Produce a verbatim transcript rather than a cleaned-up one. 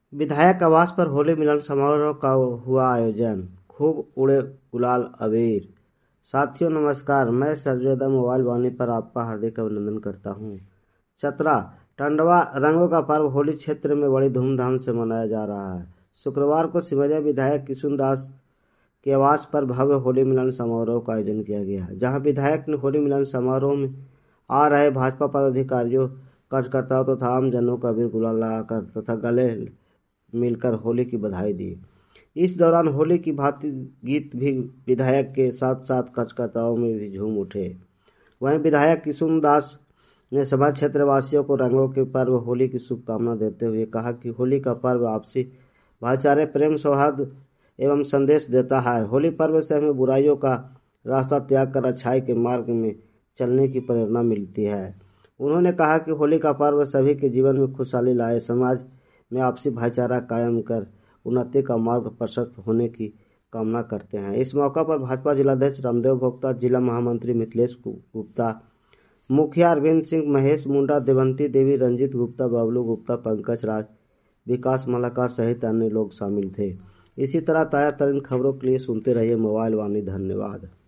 विधायक आवास पर होली मिलन समारोह का हुआ आयोजन, खूब उड़े गुलाल अबीर। साथियों नमस्कार, मैं सर्वोदय मोबाइल वाणी पर आपका हार्दिक अभिनंदन करता हूं। चतरा टंडवा रंगों का पर्व होली क्षेत्र में बड़ी धूमधाम से मनाया जा रहा है। शुक्रवार को सिमरिया विधायक किशुन दास के आवास पर भव्य होली मिलन समारोह का आयोजन किया गया, जहां विधायक ने होली मिलन समारोह में आ रहे भाजपा पदाधिकारियों, कार्यकर्ताओं तथा तो आम जनों का अबीर गुलाल लगाकर तथा गले मिलकर होली की बधाई दी। इस दौरान होली की भांति गीत भी विधायक के साथ साथ कार्यकर्ताओं में भी झूम उठे। वहीं विधायक किशुन दास ने सभा क्षेत्र वासियों को रंगों के पर्व होली की शुभकामना देते हुए कहा कि होली का पर्व आपसी भाईचारे, प्रेम, सौहार्द एवं संदेश देता है। होली पर्व से हमें बुराइयों का रास्ता त्याग कर अच्छाई के मार्ग में चलने की प्रेरणा मिलती है। उन्होंने कहा कि होली का पर्व सभी के जीवन में खुशहाली लाए, समाज में आपसी भाईचारा कायम कर उन्नति का मार्ग प्रशस्त होने की कामना करते हैं। इस मौका पर भाजपा जिलाध्यक्ष रामदेव भोक्ता, जिला महामंत्री मिथिलेश गुप्ता, मुखिया अरविंद सिंह, महेश मुंडा, देवंती देवी, रंजीत गुप्ता, बबलू गुप्ता, पंकज राज, विकास मलाकार सहित अन्य लोग शामिल थे। इसी तरह ताजा तरीन खबरों के लिए सुनते रहिए मोबाइल वाणी। धन्यवाद।